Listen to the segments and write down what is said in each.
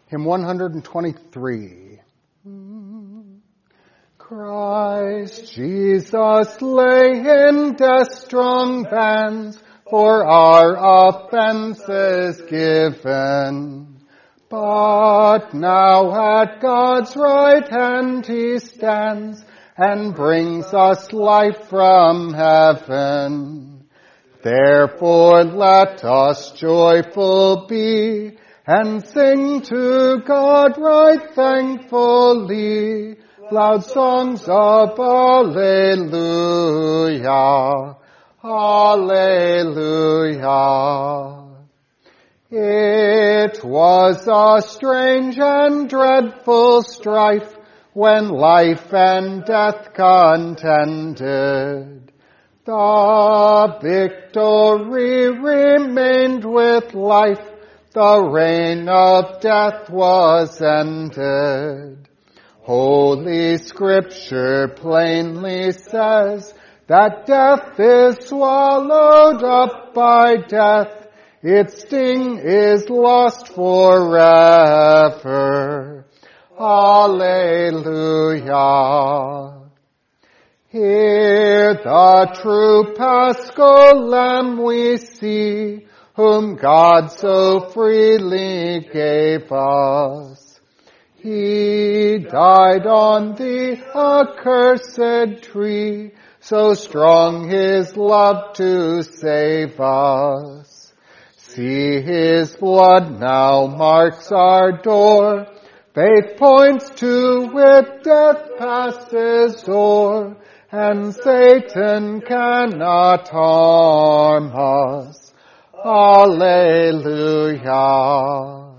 Hymn 123. Christ Jesus lay in death's strong bands, for our offenses given. But now at God's right hand he stands, and brings us life from heaven. Therefore let us joyful be, and sing to God right thankfully, loud songs of Alleluia, Alleluia. It was a strange and dreadful strife when life and death contended. The victory remained with life, the reign of death was ended. Holy Scripture plainly says that death is swallowed up by death. Its sting is lost forever. Alleluia. Here the true Paschal Lamb we see, whom God so freely gave us. He died on the accursed tree, so strong his love to save us. See, his blood now marks our door. Faith points to it, death passes o'er, and Satan cannot harm us. Alleluia.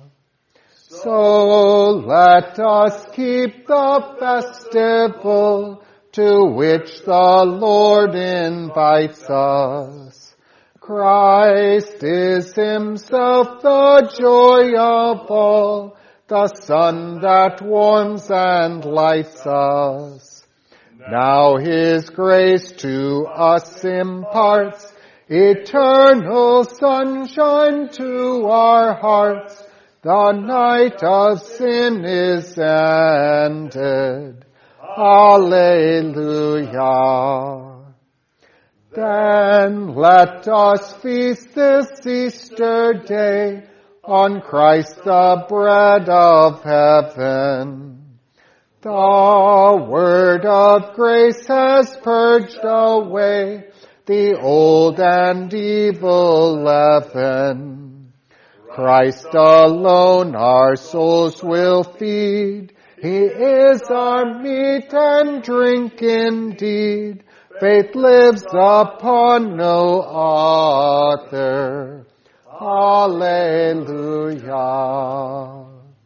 So let us keep the festival to which the Lord invites us. Christ is himself the joy of all, the sun that warms and lights us. Now his grace to us imparts eternal sunshine to our hearts. The night of sin is ended. Alleluia. Then let us feast this Easter day on Christ the bread of heaven. The word of grace has purged away the old and evil leaven. Christ alone our souls will feed. He is our meat and drink indeed. Faith lives upon no other. Alleluia.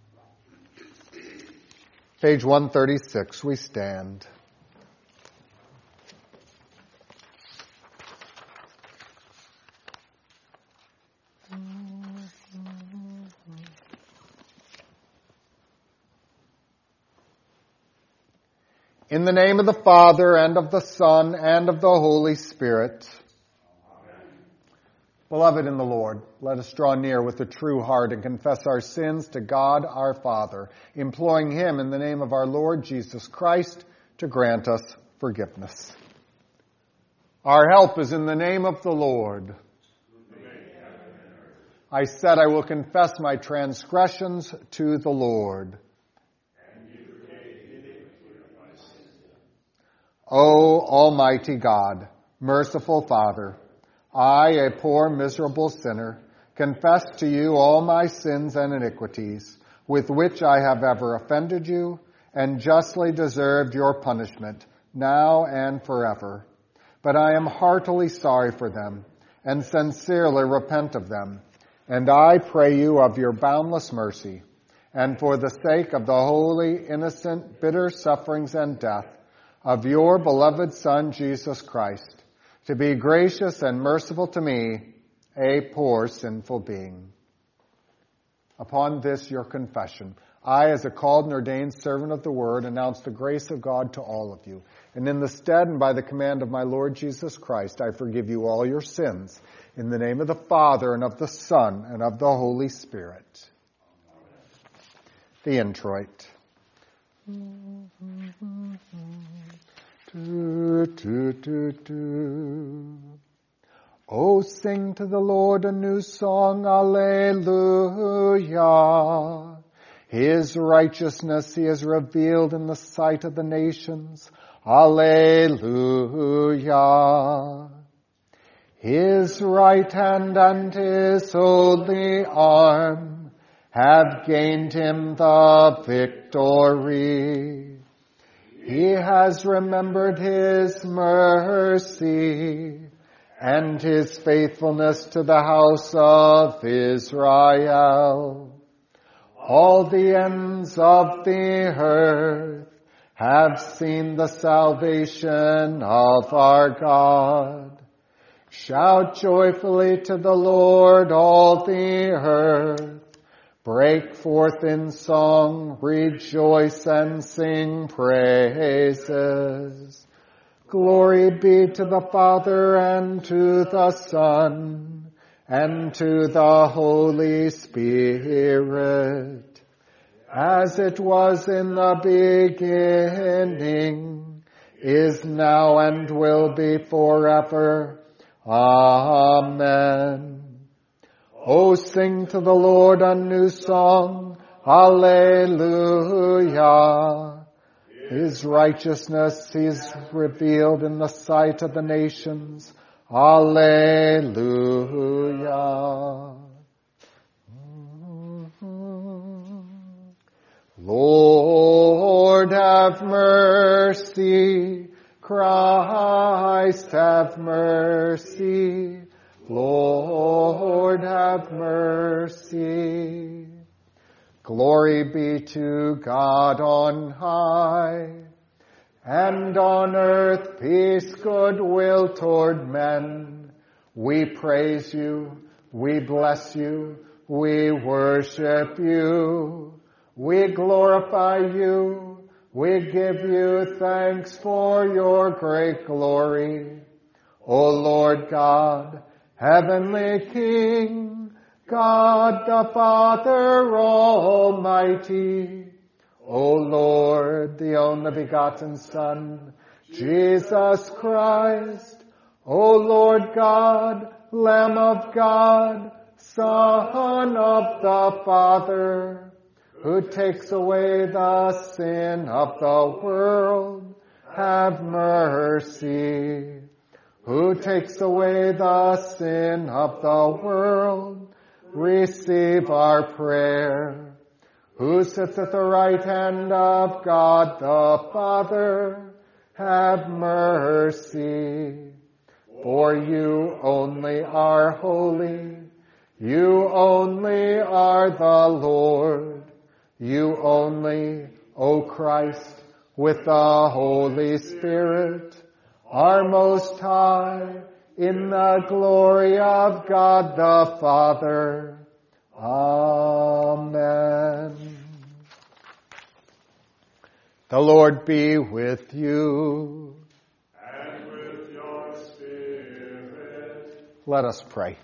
Page 136, we stand. In the name of the Father, and of the Son, and of the Holy Spirit. Amen. Beloved in the Lord, let us draw near with a true heart and confess our sins to God our Father, imploring him in the name of our Lord Jesus Christ to grant us forgiveness. Our help is in the name of the Lord. I said I will confess my transgressions to the Lord. O Almighty God, merciful Father, I, a poor miserable sinner, confess to you all my sins and iniquities, with which I have ever offended you, and justly deserved your punishment, now and forever. But I am heartily sorry for them, and sincerely repent of them, and I pray you of your boundless mercy, and for the sake of the holy, innocent, bitter sufferings and death of your beloved Son, Jesus Christ, to be gracious and merciful to me, a poor sinful being. Upon this, your confession, I, as a called and ordained servant of the Word, announce the grace of God to all of you. And in the stead and by the command of my Lord Jesus Christ, I forgive you all your sins. In the name of the Father, and of the Son, and of the Holy Spirit. the introit. Oh, sing to the Lord a new song, Alleluia. His righteousness he has revealed in the sight of the nations, Alleluia. His right hand and his holy arm have gained him the victory. He has remembered his mercy and his faithfulness to the house of Israel. All the ends of the earth have seen the salvation of our God. Shout joyfully to the Lord, all the earth. Break forth in song, rejoice and sing praises. Glory be to the Father and to the Son and to the Holy Spirit, as it was in the beginning, is now and will be forever. Amen. Oh, sing to the Lord a new song, Alleluia. His righteousness is revealed in the sight of the nations, Alleluia. Lord, have mercy. Christ, have mercy. Lord, have mercy. Glory be to God on high, and on earth peace, goodwill toward men. We praise you, we bless you, we worship you, we glorify you, we give you thanks for your great glory. O Lord God, heavenly King, God the Father Almighty, O Lord, the only begotten Son, Jesus Christ, O Lord God, Lamb of God, Son of the Father, who takes away the sin of the world, have mercy. Who takes away the sin of the world, receive our prayer. Who sits at the right hand of God the Father, have mercy. For you only are holy. You only are the Lord. You only, O Christ, with the Holy Spirit, are most high, in the glory of God the Father. Amen. The Lord be with you. And with your spirit. Let us pray.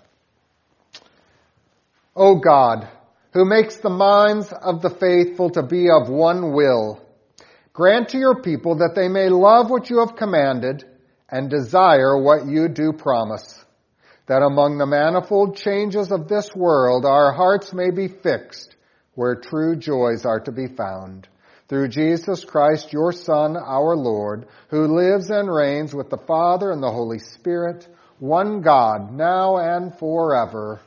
O God, who makes the minds of the faithful to be of one will, grant to your people that they may love what you have commanded and desire what you do promise, that among the manifold changes of this world our hearts may be fixed where true joys are to be found. Through Jesus Christ, your Son, our Lord, who lives and reigns with the Father and the Holy Spirit, one God, now and forever.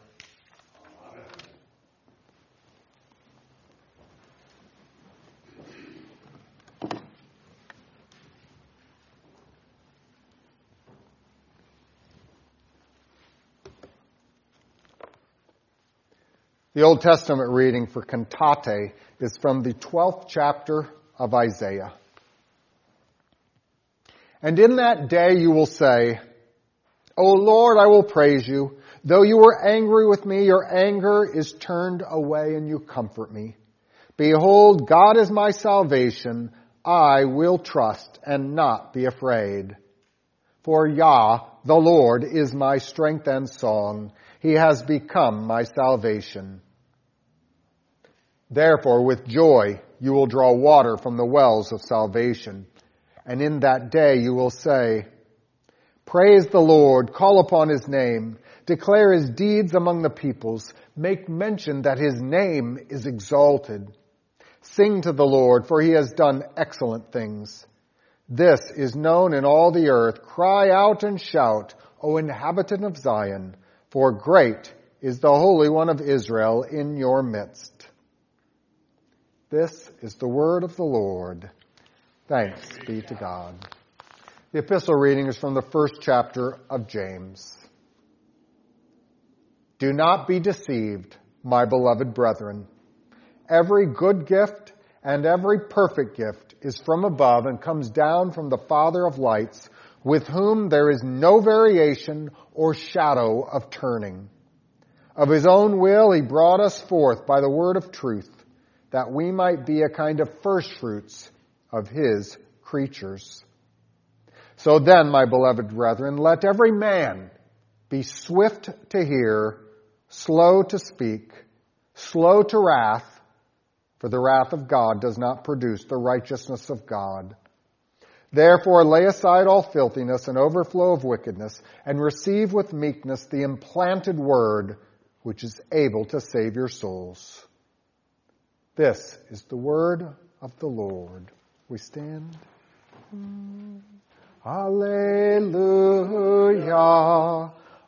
The Old Testament reading for Cantate is from the 12th chapter of Isaiah. And in that day you will say, O Lord, I will praise you. Though you were angry with me, your anger is turned away and you comfort me. Behold, God is my salvation. I will trust and not be afraid. For Yah, the Lord, is my strength and song. He has become my salvation. Therefore, with joy, you will draw water from the wells of salvation. And in that day you will say, praise the Lord, call upon his name, declare his deeds among the peoples, make mention that his name is exalted. Sing to the Lord, for he has done excellent things. This is known in all the earth. Cry out and shout, O inhabitant of Zion, for great is the Holy One of Israel in your midst. This is the word of the Lord. Thanks be to God. The epistle reading is from the first chapter of James. Do not be deceived, my beloved brethren. Every good gift and every perfect gift is from above and comes down from the Father of lights, with whom there is no variation or shadow of turning. Of his own will he brought us forth by the word of truth, that we might be a kind of firstfruits of his creatures. So then, my beloved brethren, let every man be swift to hear, slow to speak, slow to wrath, for the wrath of God does not produce the righteousness of God. Therefore lay aside all filthiness and overflow of wickedness, and receive with meekness the implanted word, which is able to save your souls. This is the word of the Lord. We stand. Alleluia,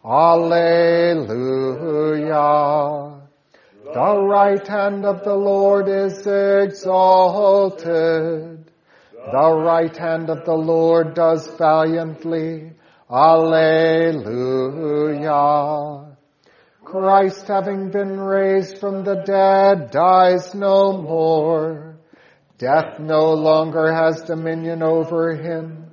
alleluia. The right hand of the Lord is exalted. The right hand of the Lord does valiantly. Alleluia. Christ, having been raised from the dead, dies no more. Death no longer has dominion over him.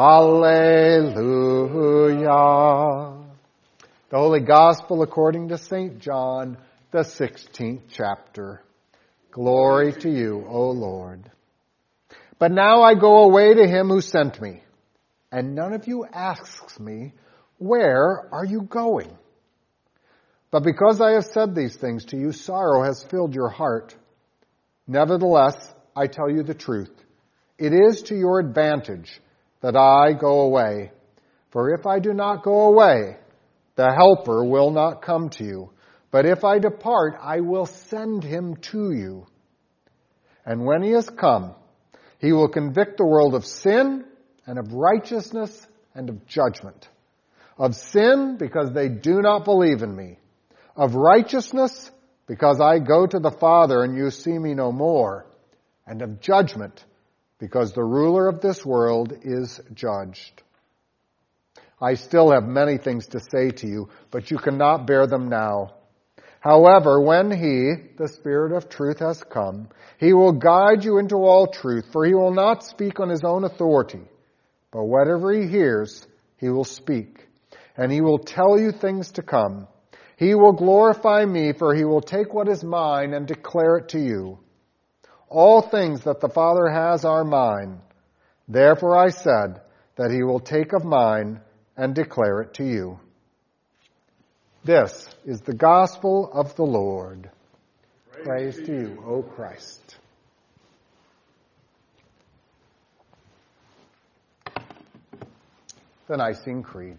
Alleluia. The Holy Gospel according to St. John, the 16th chapter. Glory to you, O Lord. But now I go away to him who sent me, and none of you asks me, where are you going? But because I have said these things to you, sorrow has filled your heart. Nevertheless, I tell you the truth. It is to your advantage that I go away. For if I do not go away, the Helper will not come to you. But if I depart, I will send him to you. And when he has come, he will convict the world of sin and of righteousness and of judgment. Of sin, because they do not believe in me. Of righteousness, because I go to the Father and you see me no more. And of judgment, because the ruler of this world is judged. I still have many things to say to you, but you cannot bear them now. However, when he, the Spirit of truth, has come, he will guide you into all truth, for he will not speak on his own authority, but whatever he hears, he will speak, and he will tell you things to come. He will glorify me, for he will take what is mine and declare it to you. All things that the Father has are mine. Therefore I said that he will take of mine and declare it to you. This is the gospel of the Lord. Praise to you, O Christ. The Nicene Creed.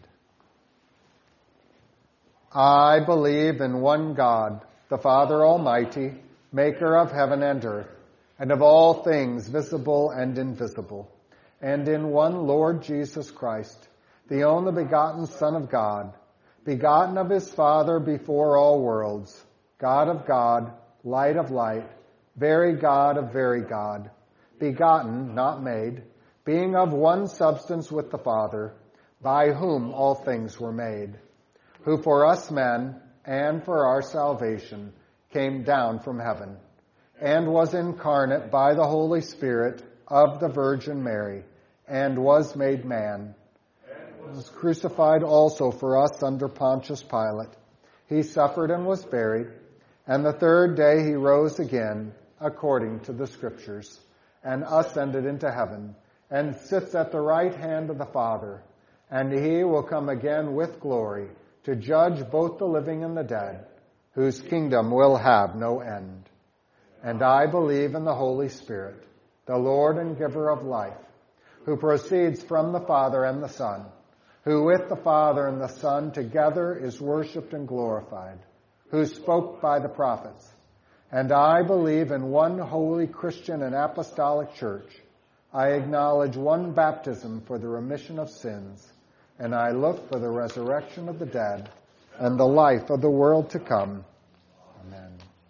I believe in one God, the Father Almighty, maker of heaven and earth, and of all things visible and invisible, and in one Lord Jesus Christ, the only begotten Son of God, begotten of his Father before all worlds, God of God, light of light, very God of very God, begotten, not made, being of one substance with the Father, by whom all things were made, who for us men and for our salvation came down from heaven, and was incarnate by the Holy Spirit of the Virgin Mary, and was made man, was crucified also for us under Pontius Pilate. He suffered and was buried, and the third day he rose again, according to the Scriptures, and ascended into heaven, and sits at the right hand of the Father. And he will come again with glory to judge both the living and the dead, whose kingdom will have no end. And I believe in the Holy Spirit, the Lord and giver of life, who proceeds from the Father and the Son, who with the Father and the Son together is worshipped and glorified, who spoke by the prophets. And I believe in one holy Christian and apostolic church. I acknowledge one baptism for the remission of sins, and I look for the resurrection of the dead and the life of the world to come. Amen.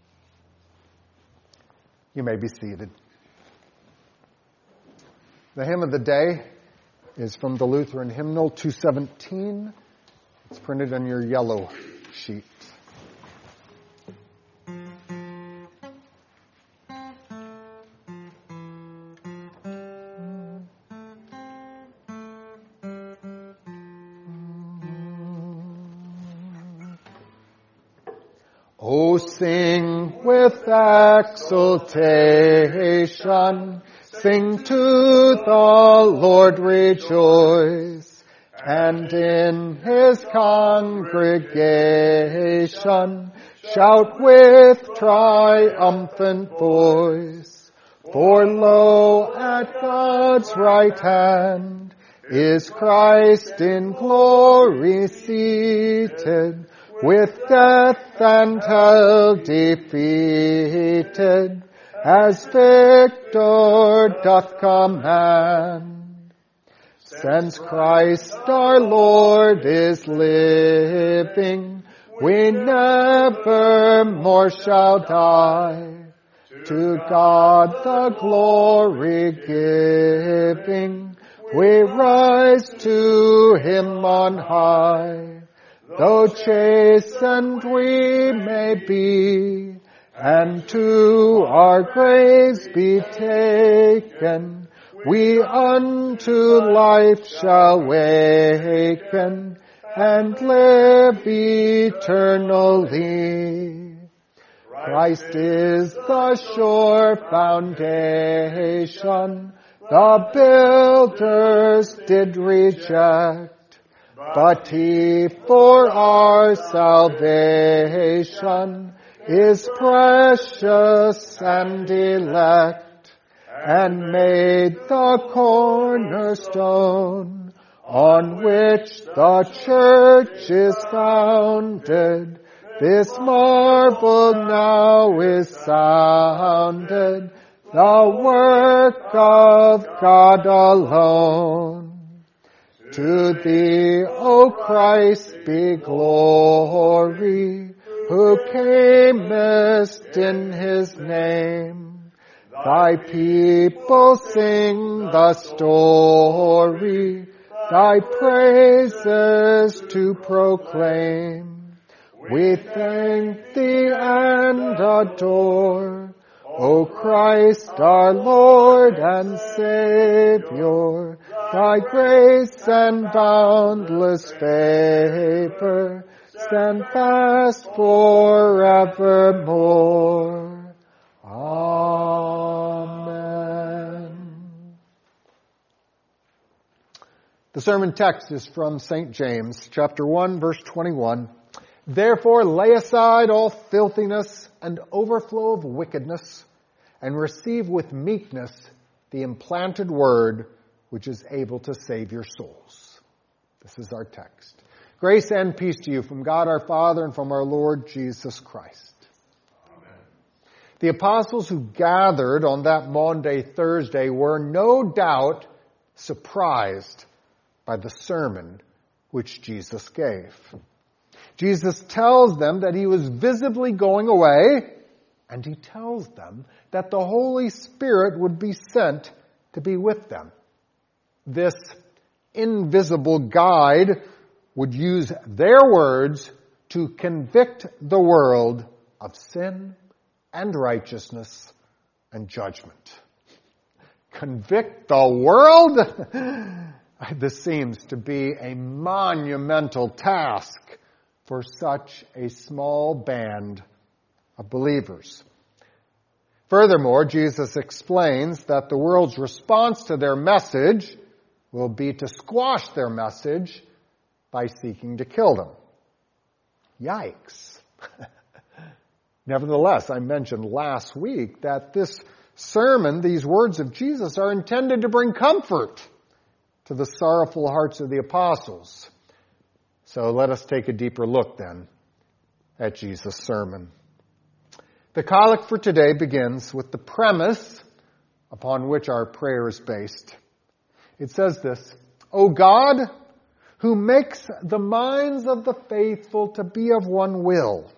You may be seated. The hymn of the day is from the Lutheran Hymnal 217. It's printed on your yellow sheet. Oh, sing with exultation, sing to the Lord, rejoice, and in his congregation shout with triumphant voice. For lo, at God's right hand is Christ in glory seated, with death and hell defeated, as victor doth command. Since Christ our Lord is living, we never more shall die. To God the glory giving, we rise to him on high. Though chastened we may be, and to our graves be taken, we unto life shall waken, and live eternally. Christ is the sure foundation the builders did reject, but he for our salvation is precious and elect, and made the cornerstone on which the church is founded. This marvel now is sounded, the work of God alone. To thee, O Christ, be glory, who camest in his name. Thy people sing the story, thy praises to proclaim. We thank thee and adore, O Christ, our Lord and Savior. Thy grace and boundless favor stand fast forevermore. Amen. The sermon text is from St. James, chapter 1, verse 21. Therefore lay aside all filthiness and overflow of wickedness, and receive with meekness the implanted word, which is able to save your souls. This is our text. Grace and peace to you from God our Father and from our Lord Jesus Christ. Amen. The apostles who gathered on that Maundy Thursday were no doubt surprised by the sermon which Jesus gave. Jesus tells them that he was visibly going away, and he tells them that the Holy Spirit would be sent to be with them. This invisible guide would use their words to convict the world of sin and righteousness and judgment. Convict the world? This seems to be a monumental task for such a small band of believers. Furthermore, Jesus explains that the world's response to their message will be to squash their message by seeking to kill them. Yikes. Nevertheless, I mentioned last week that this sermon, these words of Jesus, are intended to bring comfort to the sorrowful hearts of the apostles. So let us take a deeper look then at Jesus' sermon. The collect for today begins with the premise upon which our prayer is based. It says this: O God, who makes the minds of the faithful to be of one will.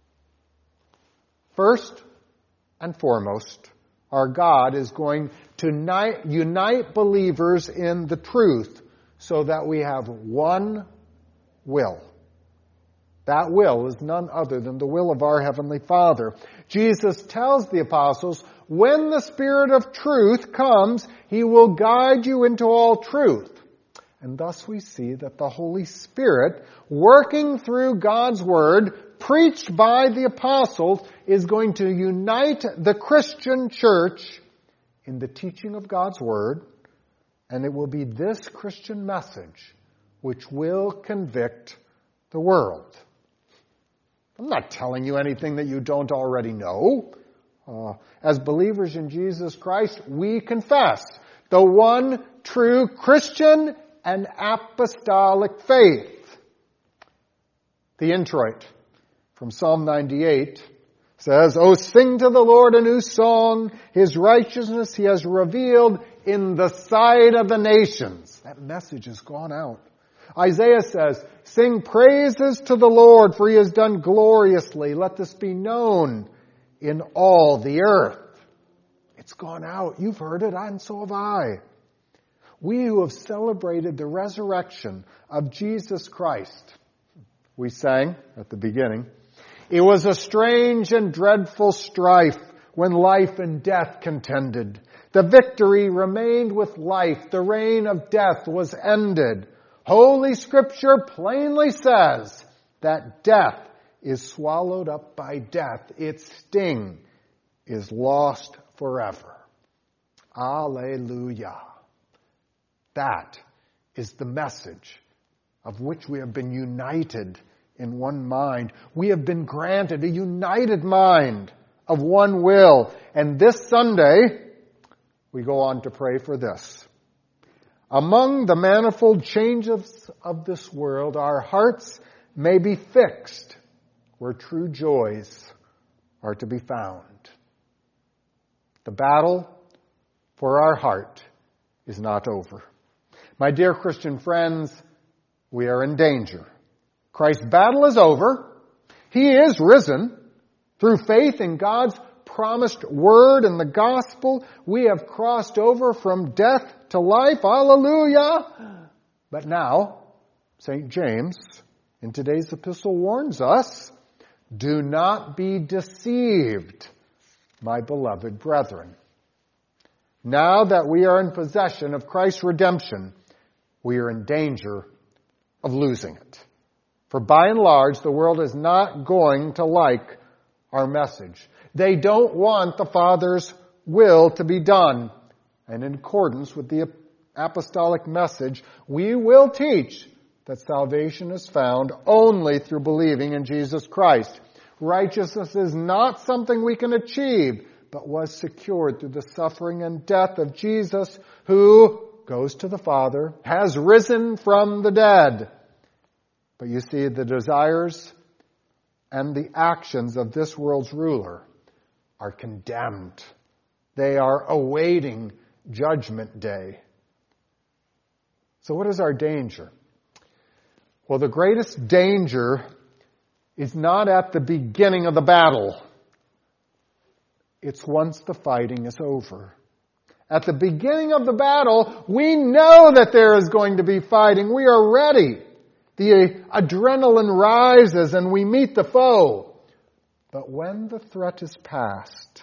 First and foremost, our God is going to unite believers in the truth so that we have one will. That will is none other than the will of our Heavenly Father. Jesus tells the apostles, when the Spirit of truth comes, He will guide you into all truth. And thus we see that the Holy Spirit, working through God's Word, preached by the apostles, is going to unite the Christian church in the teaching of God's Word, and it will be this Christian message which will convict the world. I'm not telling you anything that you don't already know. As believers in Jesus Christ, we confess the one true Christian and apostolic faith. The introit from Psalm 98 says, "O sing to the Lord a new song. His righteousness He has revealed in the sight of the nations." That message has gone out. Isaiah says, "Sing praises to the Lord, for He has done gloriously. Let this be known in all the earth." It's gone out. You've heard it, and so have I. We who have celebrated the resurrection of Jesus Christ, we sang at the beginning, "It was a strange and dreadful strife when life and death contended. The victory remained with life. The reign of death was ended. Holy Scripture plainly says that death is swallowed up by death. Its sting is lost forever." Alleluia. That is the message of which we have been united in one mind. We have been granted a united mind of one will. And this Sunday, we go on to pray for this. Among the manifold changes of this world, our hearts may be fixed where true joys are to be found. The battle for our heart is not over. My dear Christian friends, we are in danger. Christ's battle is over. He is risen. Through faith in God's promised word and the gospel, we have crossed over from death to life. Hallelujah! But now, St. James, in today's epistle, warns us, do not be deceived, my beloved brethren. Now that we are in possession of Christ's redemption, we are in danger of losing it. For by and large, the world is not going to like our message. They don't want the Father's will to be done. And in accordance with the apostolic message, we will teach that salvation is found only through believing in Jesus Christ. Righteousness is not something we can achieve, but was secured through the suffering and death of Jesus, who goes to the Father, has risen from the dead. But you see, the desires and the actions of this world's ruler are condemned. They are awaiting Judgment Day. So what is our danger? Well, the greatest danger is not at the beginning of the battle. It's once the fighting is over. At the beginning of the battle, we know that there is going to be fighting. We are ready. The adrenaline rises and we meet the foe. But when the threat is past,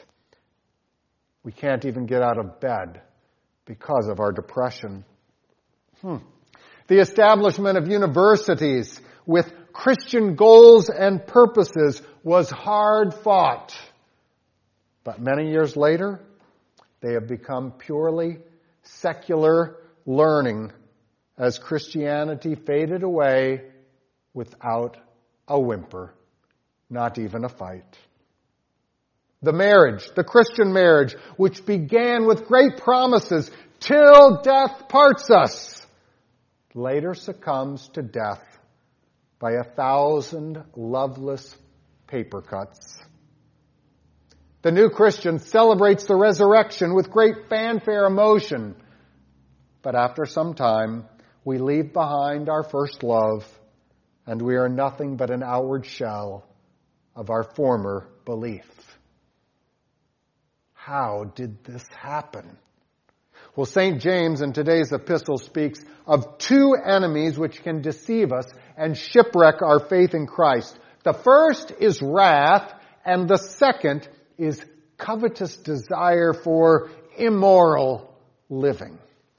we can't even get out of bed because of our depression. The establishment of universities with Christian goals and purposes was hard fought. But many years later, they have become purely secular learning as Christianity faded away without a whimper, not even a fight. The marriage, the Christian marriage, which began with great promises, till death parts us, later succumbs to death by 1,000 loveless paper cuts. The new Christian celebrates the resurrection with great fanfare emotion, but after some time, we leave behind our first love, and we are nothing but an outward shell of our former belief. How did this happen? Well, St. James in today's epistle speaks of two enemies which can deceive us and shipwreck our faith in Christ. The first is wrath, and the second is covetous desire for immoral living.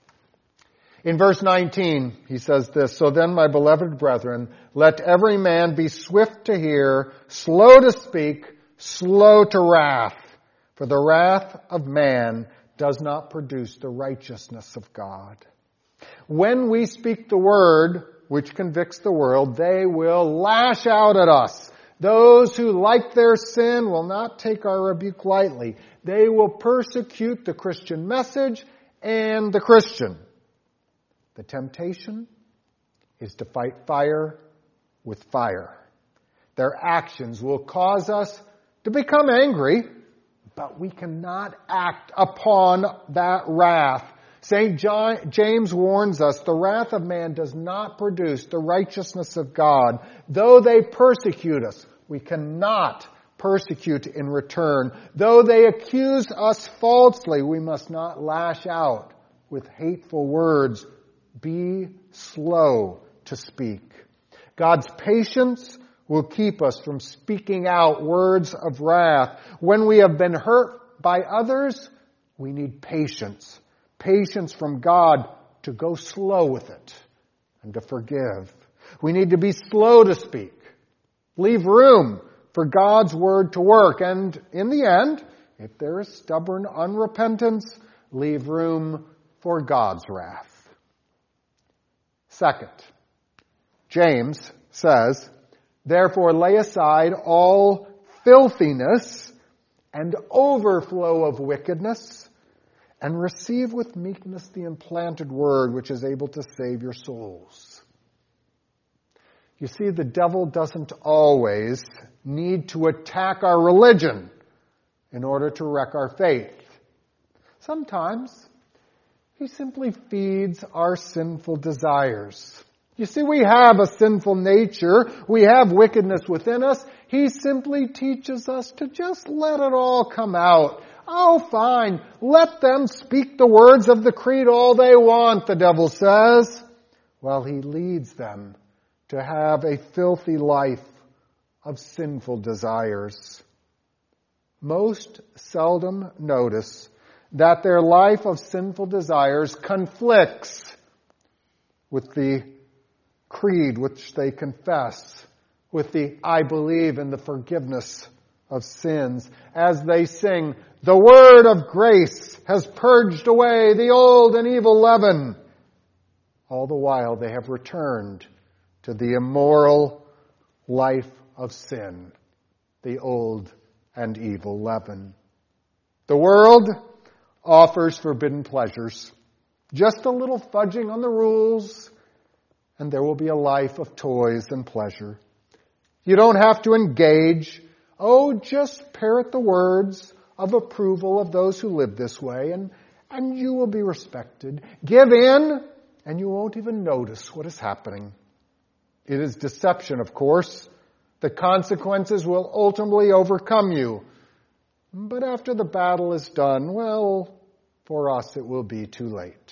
In verse 19, he says this, "So then, my beloved brethren, let every man be swift to hear, slow to speak, slow to wrath. For the wrath of man does not produce the righteousness of God." When we speak the word which convicts the world, they will lash out at us. Those who like their sin will not take our rebuke lightly. They will persecute the Christian message and the Christian. The temptation is to fight fire with fire. Their actions will cause us to become angry, but we cannot act upon that wrath. St. James warns us, the wrath of man does not produce the righteousness of God. Though they persecute us, we cannot persecute in return. Though they accuse us falsely, we must not lash out with hateful words. Be slow to speak. God's patience will keep us from speaking out words of wrath. When we have been hurt by others, we need patience. Patience from God to go slow with it and to forgive. We need to be slow to speak. Leave room for God's word to work. And in the end, if there is stubborn unrepentance, leave room for God's wrath. Second, James says, "Therefore lay aside all filthiness and overflow of wickedness, and receive with meekness the implanted word which is able to save your souls." You see, the devil doesn't always need to attack our religion in order to wreck our faith. Sometimes he simply feeds our sinful desires. You see, we have a sinful nature. We have wickedness within us. He simply teaches us to just let it all come out. Oh, fine. Let them speak the words of the creed all they want, the devil says. Well, he leads them to have a filthy life of sinful desires. Most seldom notice that their life of sinful desires conflicts with the creed which they confess, with the "I believe in the forgiveness of sins," as they sing, "The word of grace has purged away the old and evil leaven." All the while they have returned to the immoral life of sin, the old and evil leaven. The world offers forbidden pleasures. Just a little fudging on the rules, and there will be a life of toys and pleasure. You don't have to engage. Oh, just parrot the words of approval of those who live this way, and you will be respected. Give in, and you won't even notice what is happening. It is deception, of course. The consequences will ultimately overcome you. But after the battle is done, well, for us it will be too late.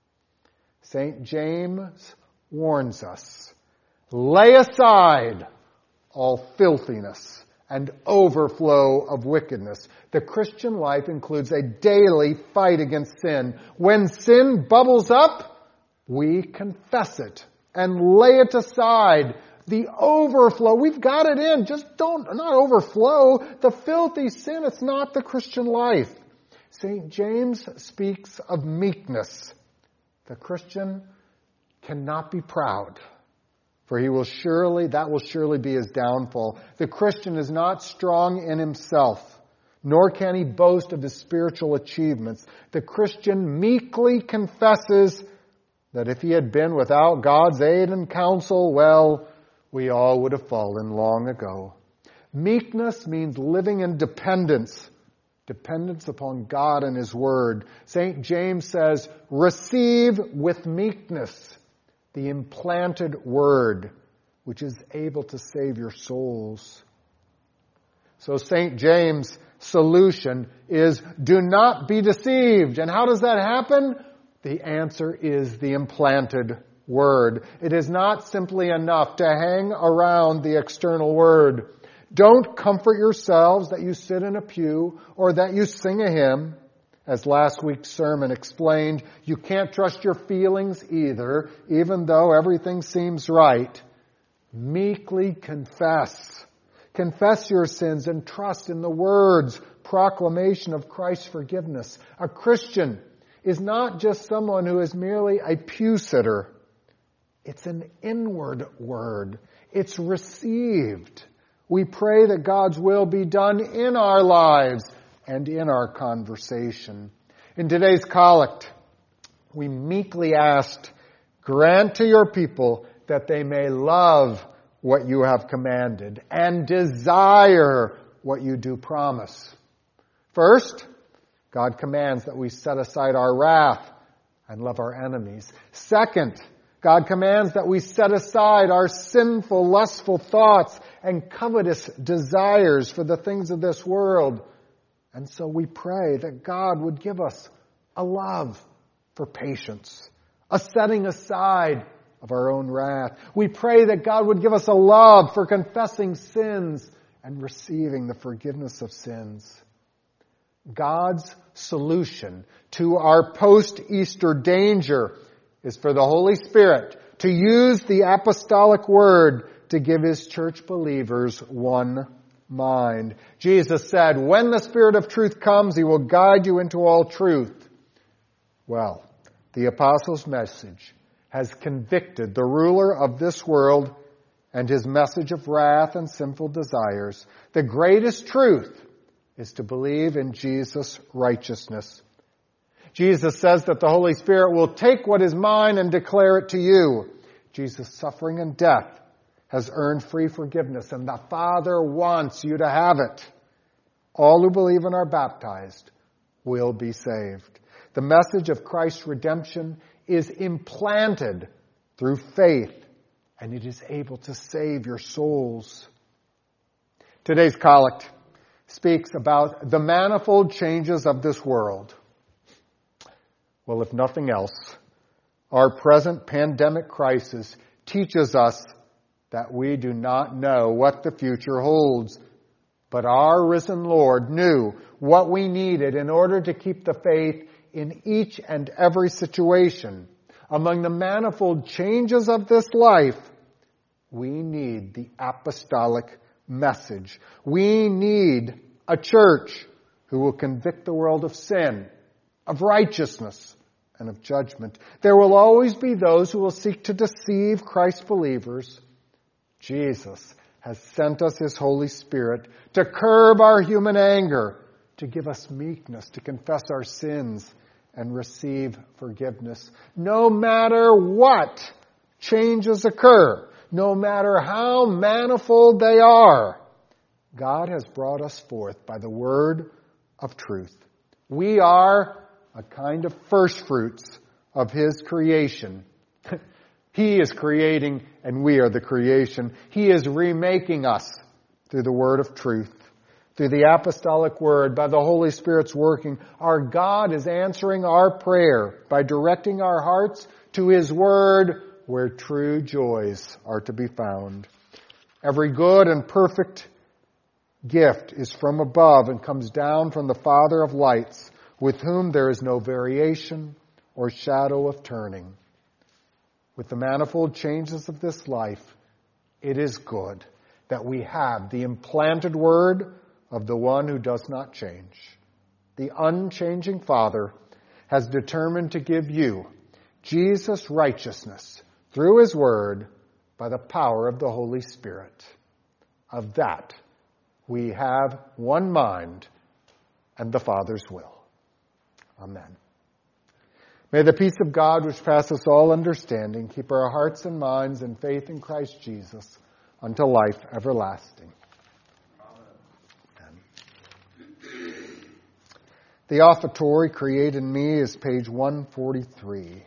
St. James warns us, lay aside all filthiness and overflow of wickedness. The Christian life includes a daily fight against sin. When sin bubbles up, we confess it and lay it aside. The overflow, we've got it in. Just not overflow. The filthy sin, it's not the Christian life. St. James speaks of meekness. The Christian cannot be proud, for that will surely be his downfall. The Christian is not strong in himself, nor can he boast of his spiritual achievements. The Christian meekly confesses that if he had been without God's aid and counsel, well, we all would have fallen long ago. Meekness means living in dependence upon God and His Word. St. James says, receive with meekness the implanted Word, which is able to save your souls. So St. James' solution is, do not be deceived. And how does that happen? The answer is the implanted Word. It is not simply enough to hang around the external Word. Don't comfort yourselves that you sit in a pew or that you sing a hymn. As last week's sermon explained, you can't trust your feelings either, even though everything seems right. Meekly confess. Confess your sins and trust in the words, proclamation of Christ's forgiveness. A Christian is not just someone who is merely a pew sitter. It's an inward word. It's received. We pray that God's will be done in our lives and in our conversation. In today's collect, we meekly asked, grant to your people that they may love what you have commanded and desire what you do promise. First, God commands that we set aside our wrath and love our enemies. Second, God commands that we set aside our sinful, lustful thoughts and covetous desires for the things of this world. And so we pray that God would give us a love for patience, a setting aside of our own wrath. We pray that God would give us a love for confessing sins and receiving the forgiveness of sins. God's solution to our post-Easter danger is for the Holy Spirit to use the apostolic word to give His church believers one mind. Jesus said, when the Spirit of truth comes, He will guide you into all truth. Well, the apostles' message has convicted the ruler of this world and his message of wrath and sinful desires. The greatest truth is to believe in Jesus' righteousness. Jesus says that the Holy Spirit will take what is mine and declare it to you. Jesus' suffering and death has earned free forgiveness, and the Father wants you to have it. All who believe and are baptized will be saved. The message of Christ's redemption is implanted through faith, and it is able to save your souls. Today's collect speaks about the manifold changes of this world. Well, if nothing else, our present pandemic crisis teaches us that we do not know what the future holds. But our risen Lord knew what we needed in order to keep the faith in each and every situation. Among the manifold changes of this life, we need the apostolic message. We need a church who will convict the world of sin, of righteousness, and of judgment. There will always be those who will seek to deceive Christ's believers. Jesus has sent us His Holy Spirit to curb our human anger, to give us meekness, to confess our sins, and receive forgiveness. No matter what changes occur, no matter how manifold they are, God has brought us forth by the word of truth. We are a kind of first fruits of His creation. He is creating and we are the creation. He is remaking us through the word of truth. Through the apostolic word, by the Holy Spirit's working, our God is answering our prayer by directing our hearts to His word where true joys are to be found. Every good and perfect gift is from above and comes down from the Father of lights, with whom there is no variation or shadow of turning. With the manifold changes of this life, it is good that we have the implanted word of the one who does not change. The unchanging Father has determined to give you Jesus' righteousness through His word by the power of the Holy Spirit. Of that, we have one mind and the Father's will. Amen. May the peace of God, which passes all understanding, keep our hearts and minds in faith in Christ Jesus unto life everlasting. Amen. The offertory, Create in Me, is page 143.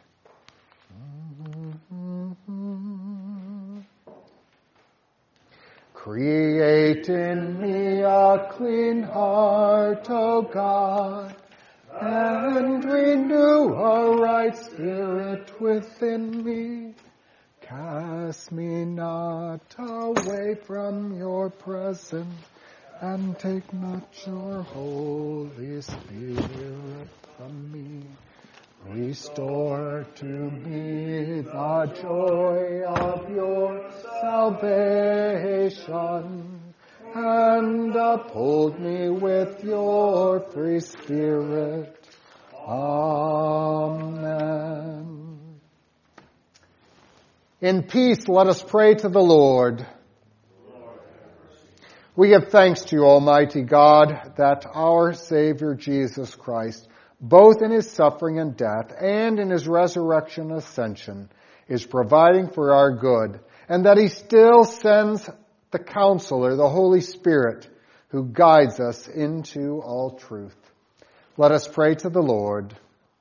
Create in me a clean heart, O God, and renew a right spirit within me. Cast me not away from your presence, and take not your Holy Spirit from me. Restore to me the joy of your salvation, and uphold me with your free Spirit. Amen. In peace, let us pray to the Lord. We give thanks to you, Almighty God, that our Savior Jesus Christ, both in his suffering and death and in his resurrection and ascension, is providing for our good, and that he still sends the Counselor, the Holy Spirit, who guides us into all truth. Let us pray to the Lord.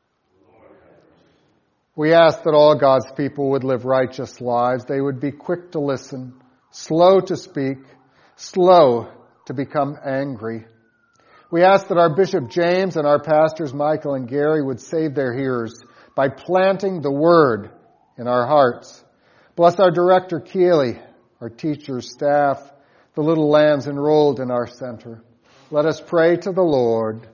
We ask that all God's people would live righteous lives. They would be quick to listen, slow to speak, slow to become angry. We ask that our Bishop James and our pastors Michael and Gary would save their hearers by planting the Word in our hearts. Bless our director Keeley, our teachers, staff, the little lambs enrolled in our center. Let us pray to the Lord.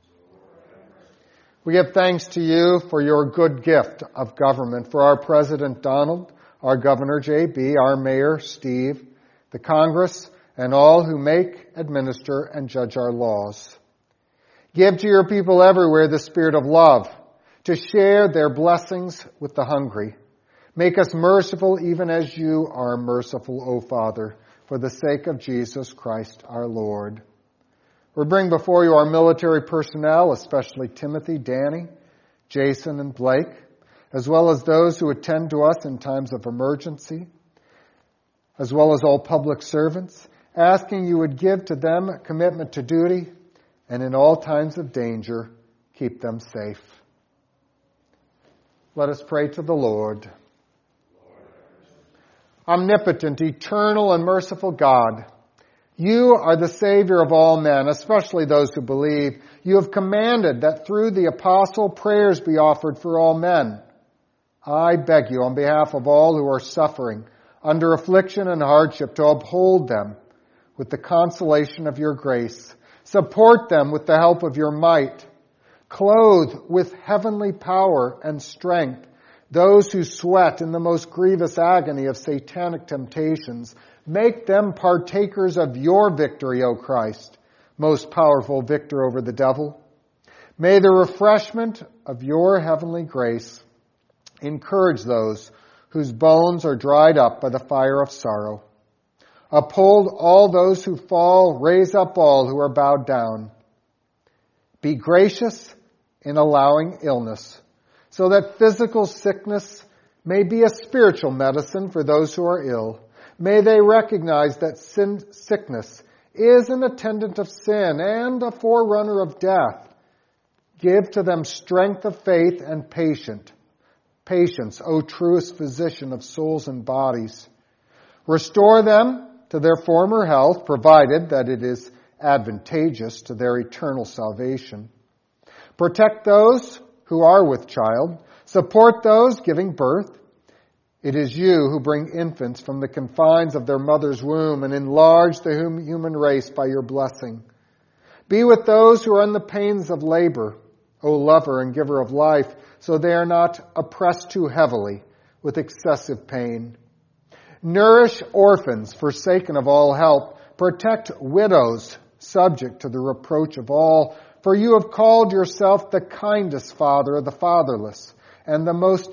We give thanks to you for your good gift of government, for our President Donald, our Governor J.B., our Mayor Steve, the Congress, and all who make, administer, and judge our laws. Give to your people everywhere the spirit of love, to share their blessings with the hungry. Make us merciful even as you are merciful, O Father, for the sake of Jesus Christ our Lord. We bring before you our military personnel, especially Timothy, Danny, Jason, and Blake, as well as those who attend to us in times of emergency, as well as all public servants, asking you would give to them a commitment to duty, and in all times of danger, keep them safe. Let us pray to the Lord. Omnipotent, eternal, and merciful God, you are the Savior of all men, especially those who believe. You have commanded that through the apostle prayers be offered for all men. I beg you on behalf of all who are suffering under affliction and hardship to uphold them with the consolation of your grace. Support them with the help of your might. Clothe with heavenly power and strength those who sweat in the most grievous agony of satanic temptations. Make them partakers of your victory, O Christ, most powerful victor over the devil. May the refreshment of your heavenly grace encourage those whose bones are dried up by the fire of sorrow. Uphold all those who fall, raise up all who are bowed down. Be gracious in allowing illness, so that physical sickness may be a spiritual medicine for those who are ill. May they recognize that sickness is an attendant of sin and a forerunner of death. Give to them strength of faith and patience, O truest physician of souls and bodies. Restore them to their former health, provided that it is advantageous to their eternal salvation. Protect those who are with child. Support those giving birth. It is you who bring infants from the confines of their mother's womb and enlarge the human race by your blessing. Be with those who are in the pains of labor, O lover and giver of life, so they are not oppressed too heavily with excessive pain. Nourish orphans forsaken of all help. Protect widows subject to the reproach of all. For you have called yourself the kindest Father of the fatherless and the most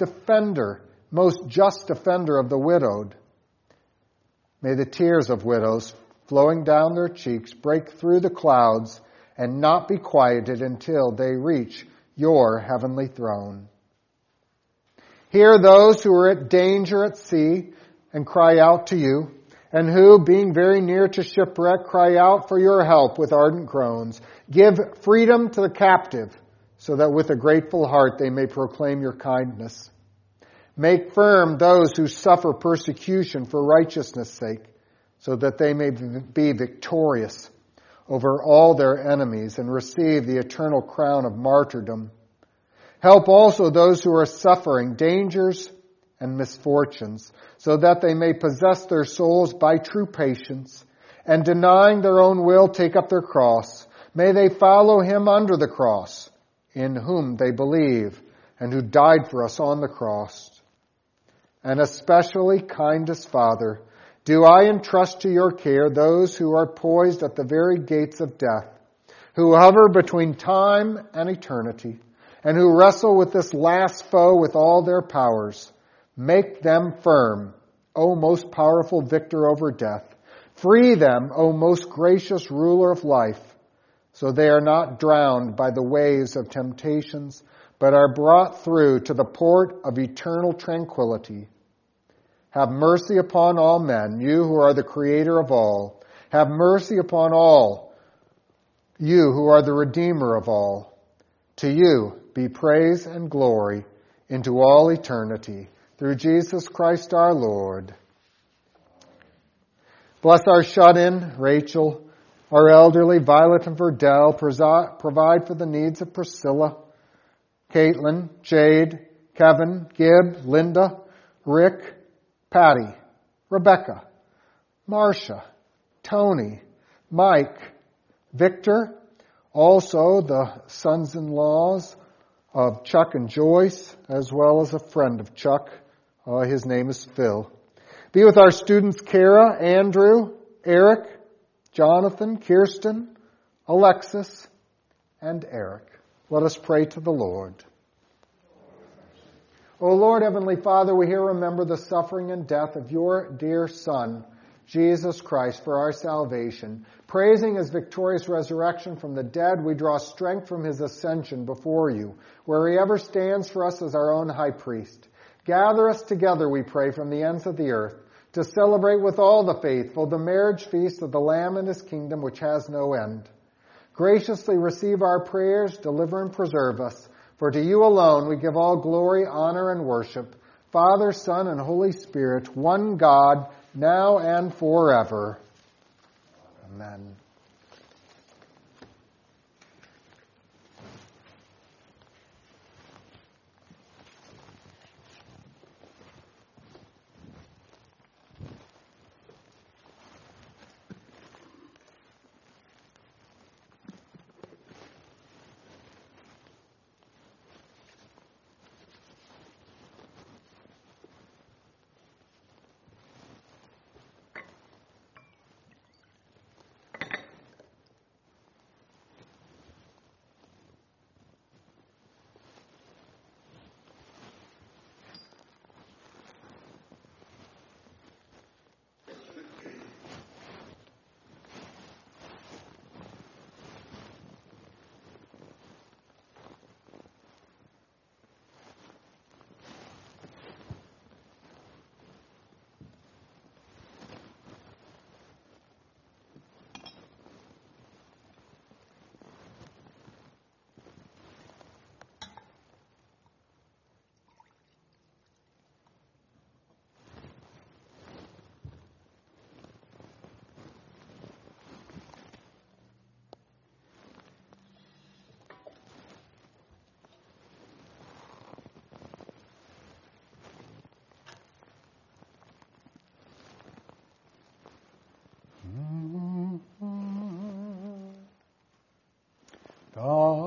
just defender of the widowed. May the tears of widows flowing down their cheeks break through the clouds and not be quieted until they reach your heavenly throne. Hear those who are at danger at sea and cry out to you, and who, being very near to shipwreck, cry out for your help with ardent groans. Give freedom to the captive, so that with a grateful heart they may proclaim your kindness. Make firm those who suffer persecution for righteousness' sake, so that they may be victorious over all their enemies and receive the eternal crown of martyrdom. Help also those who are suffering dangers and misfortunes, so that they may possess their souls by true patience, and denying their own will, take up their cross. May they follow him under the cross, in whom they believe, and who died for us on the cross. And especially, kindest Father, do I entrust to your care those who are poised at the very gates of death, who hover between time and eternity, and who wrestle with this last foe with all their powers. Make them firm, O most powerful victor over death. Free them, O most gracious ruler of life, so they are not drowned by the waves of temptations, but are brought through to the port of eternal tranquility. Have mercy upon all men, you who are the creator of all. Have mercy upon all, you who are the redeemer of all. To you be praise and glory into all eternity, through Jesus Christ our Lord. Bless our shut-in, Rachel, our elderly, Violet and Verdell. Provide for the needs of Priscilla, Caitlin, Jade, Kevin, Gib, Linda, Rick, Patty, Rebecca, Marcia, Tony, Mike, Victor, also the sons-in-laws of Chuck and Joyce, as well as a friend of Chuck. His name is Phil. Be with our students Kara, Andrew, Eric, Jonathan, Kirsten, Alexis, and Eric. Let us pray to the Lord. O Lord, Heavenly Father, we here remember the suffering and death of your dear Son, Jesus Christ, for our salvation. Praising his victorious resurrection from the dead, we draw strength from his ascension before you, where he ever stands for us as our own high priest. Gather us together, we pray, from the ends of the earth, to celebrate with all the faithful the marriage feast of the Lamb and his kingdom, which has no end. Graciously receive our prayers, deliver and preserve us, for to you alone we give all glory, honor, and worship, Father, Son, and Holy Spirit, one God, now and forever. Amen. The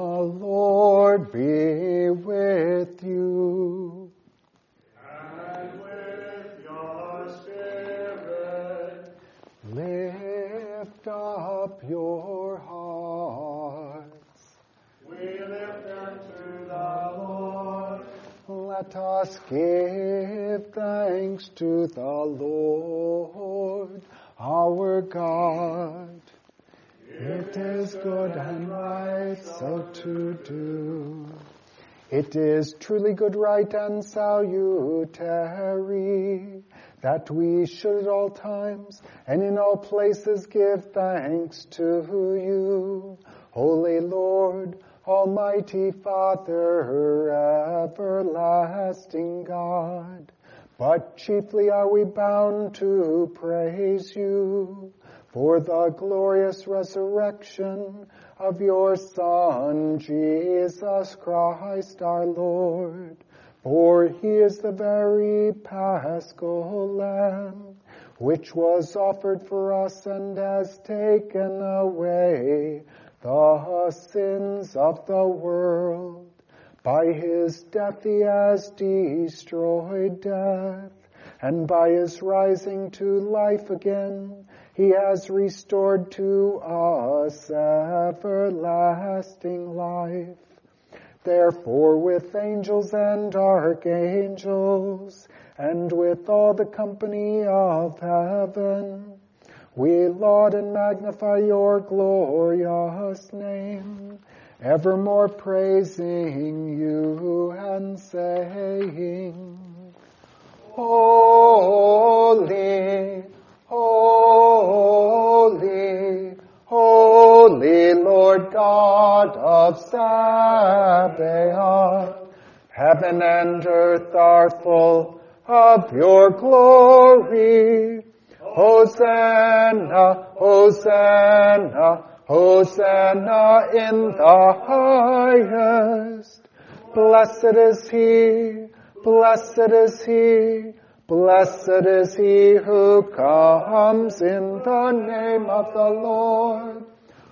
Lord be with you. And with your spirit. Lift up your hearts. We lift them to the Lord. Let us give thanks to the Lord, our God. It It is good and right so to do. It is truly good, right, and salutary that we should at all times and in all places give thanks to you, Holy Lord, Almighty Father, everlasting God. But chiefly are we bound to praise you for the glorious resurrection of your Son, Jesus Christ our Lord. For he is the very Paschal Lamb, which was offered for us and has taken away the sins of the world. By his death he has destroyed death, and by his rising to life again, he has restored to us everlasting life. Therefore, with angels and archangels, and with all the company of heaven, we laud and magnify your glorious name, evermore praising you and saying, Holy, holy, holy Lord God of Sabaoth, heaven and earth are full of your glory. Hosanna, Hosanna, Hosanna in the highest. Blessed is he, blessed is he, blessed is he who comes in the name of the Lord.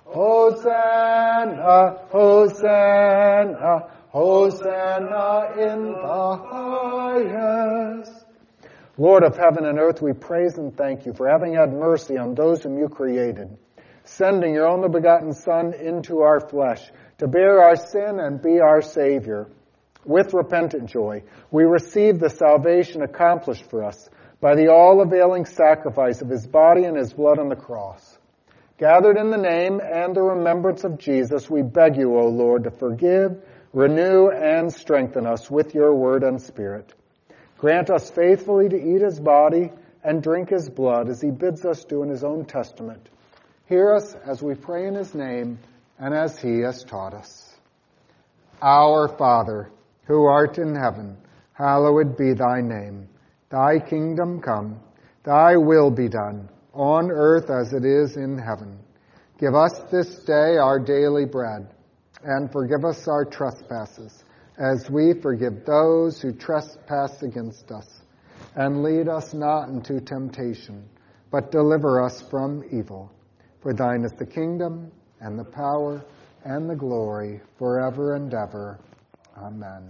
Hosanna, Hosanna, Hosanna in the highest. Lord of heaven and earth, we praise and thank you for having had mercy on those whom you created, sending your only begotten Son into our flesh to bear our sin and be our Savior. With repentant joy, we receive the salvation accomplished for us by the all-availing sacrifice of his body and his blood on the cross. Gathered in the name and the remembrance of Jesus, we beg you, O Lord, to forgive, renew, and strengthen us with your word and spirit. Grant us faithfully to eat his body and drink his blood as he bids us do in his own testament. Hear us as we pray in his name and as he has taught us. Our Father, who art in heaven, hallowed be thy name. Thy kingdom come, thy will be done, on earth as it is in heaven. Give us this day our daily bread, and forgive us our trespasses, as we forgive those who trespass against us. And lead us not into temptation, but deliver us from evil. For thine is the kingdom, and the power, and the glory, forever and ever. Amen.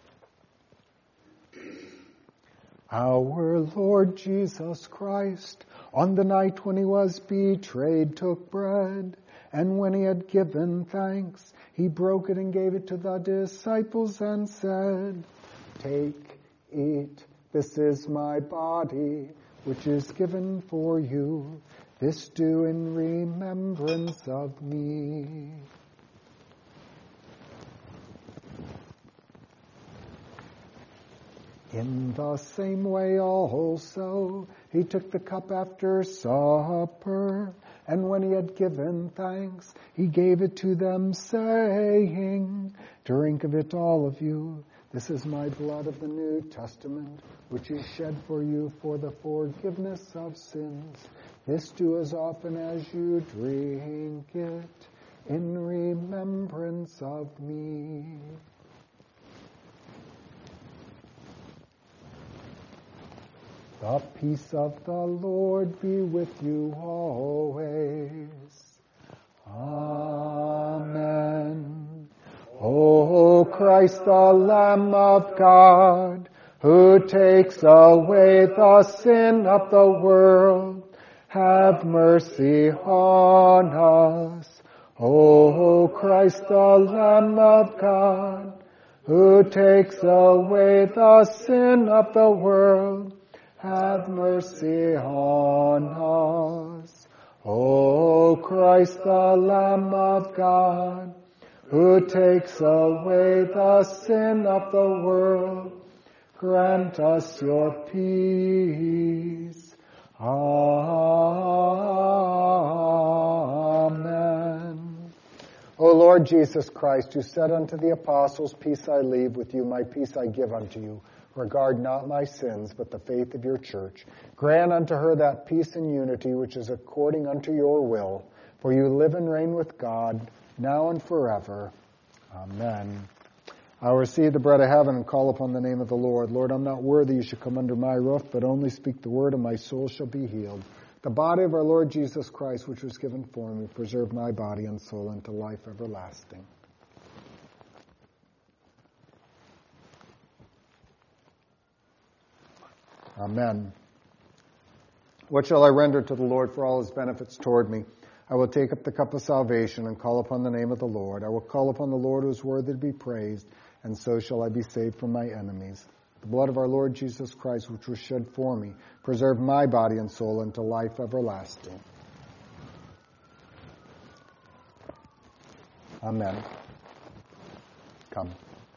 Our Lord Jesus Christ, on the night when he was betrayed, took bread, and when he had given thanks, he broke it and gave it to the disciples and said, Take, eat, this is my body, which is given for you. This do in remembrance of me. In the same way also, he took the cup after supper, and when he had given thanks, he gave it to them, saying, Drink of it, all of you. This is my blood of the New Testament, which is shed for you for the forgiveness of sins. This do as often as you drink it, in remembrance of me. The peace of the Lord be with you always. Amen. O Christ, the Lamb of God, who takes away the sin of the world, have mercy on us. O Christ, the Lamb of God, who takes away the sin of the world, have mercy on us. O Christ, the Lamb of God, who takes away the sin of the world, grant us your peace. Amen. O Lord Jesus Christ, who said unto the apostles, Peace I leave with you, my peace I give unto you. Regard not my sins, but the faith of your church. Grant unto her that peace and unity which is according unto your will. For you live and reign with God, now and forever. Amen. I will receive the bread of heaven and call upon the name of the Lord. Lord, I'm not worthy you should come under my roof, but only speak the word and my soul shall be healed. The body of our Lord Jesus Christ, which was given for me, preserve my body and soul unto life everlasting. Amen. What shall I render to the Lord for all his benefits toward me? I will take up the cup of salvation and call upon the name of the Lord. I will call upon the Lord who is worthy to be praised, and so shall I be saved from my enemies. The blood of our Lord Jesus Christ, which was shed for me, preserve my body and soul unto life everlasting. Amen. Come.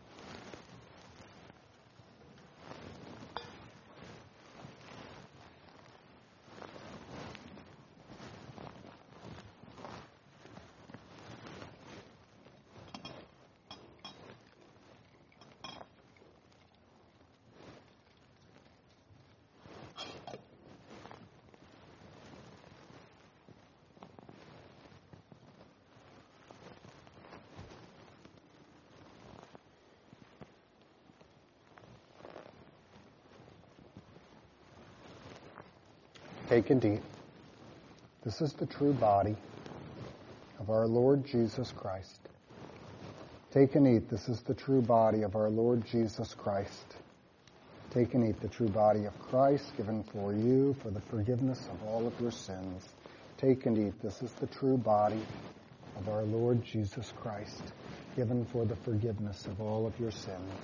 Take and eat. This is the true body of our Lord Jesus Christ. Take and eat. This is the true body of our Lord Jesus Christ. Take and eat the true body of Christ, given for you for the forgiveness of all of your sins. Take and eat. This is the true body of our Lord Jesus Christ, given for the forgiveness of all of your sins.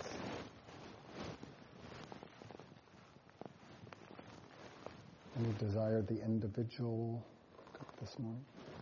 Any desire the individual cup this morning?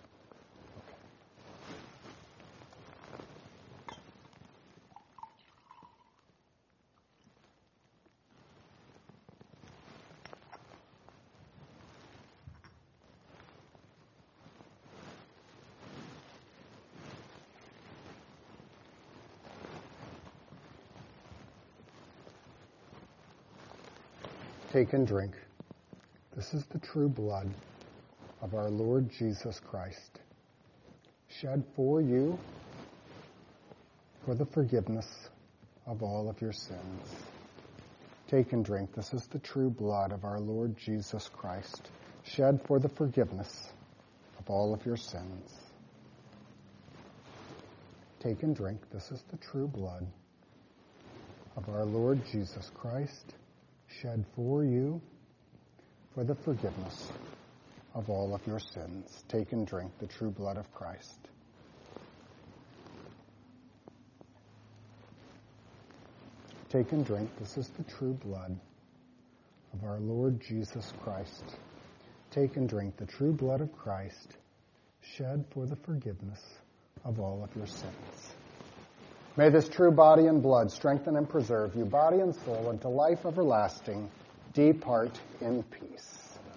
Take and drink. This is the true blood of our Lord Jesus Christ, shed for you for the forgiveness of all of your sins. Take and drink. This is the true blood of our Lord Jesus Christ, shed for the forgiveness of all of your sins. Take and drink. This is the true blood of our Lord Jesus Christ, shed for you for the forgiveness of all of your sins. Take and drink the true blood of Christ. Take and drink. This is the true blood of our Lord Jesus Christ. Take and drink the true blood of Christ, shed for the forgiveness of all of your sins. May this true body and blood strengthen and preserve you, body and soul, unto life everlasting. Depart in peace.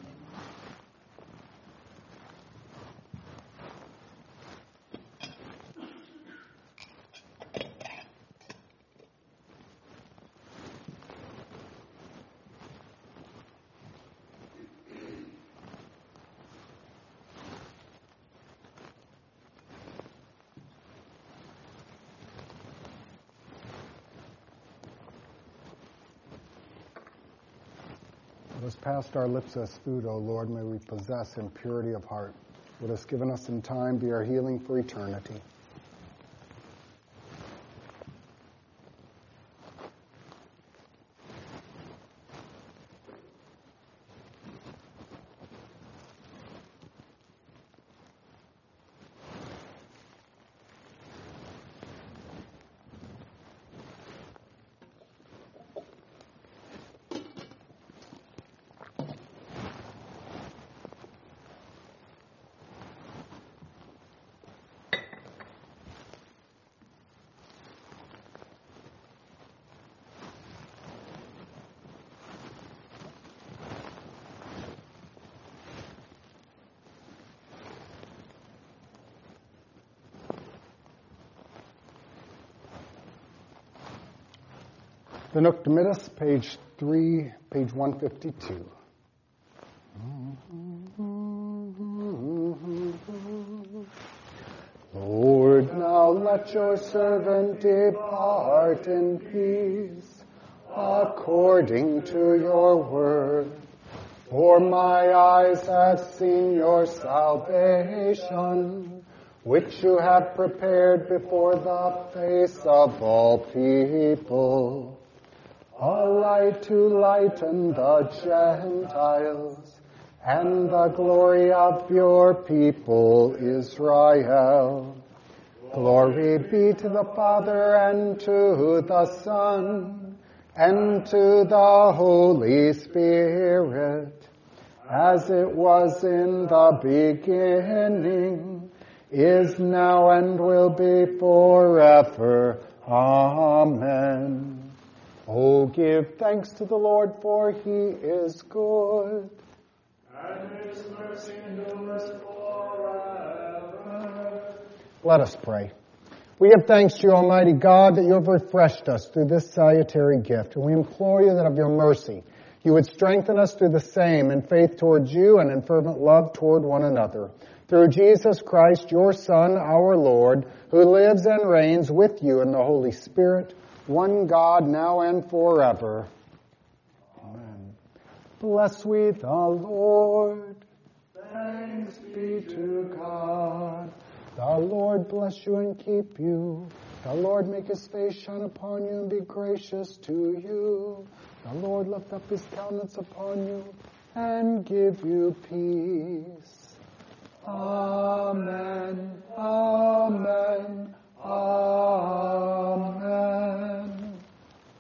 What has passed our lips as food, O Lord, may we possess in purity of heart. What has given us in time be our healing for eternity. The Nunc Dimittis, page 152. Lord, now let your servant depart in peace, according to your word. For my eyes have seen your salvation, which you have prepared before the face of all people, a light to lighten the Gentiles, and the glory of your people Israel. Glory be to the Father, and to the Son, and to the Holy Spirit, as it was in the beginning, is now, and will be forever. Amen. Oh, give thanks to the Lord, for he is good. And his mercy endures forever. Let us pray. We give thanks to you, Almighty God, that you have refreshed us through this salutary gift. And we implore you that of your mercy you would strengthen us through the same in faith towards you and in fervent love toward one another. Through Jesus Christ, your Son, our Lord, who lives and reigns with you in the Holy Spirit, one God, now and forever. Amen. Bless we the Lord. Thanks be to God. The Lord bless you and keep you. The Lord make his face shine upon you and be gracious to you. The Lord lift up his countenance upon you and give you peace.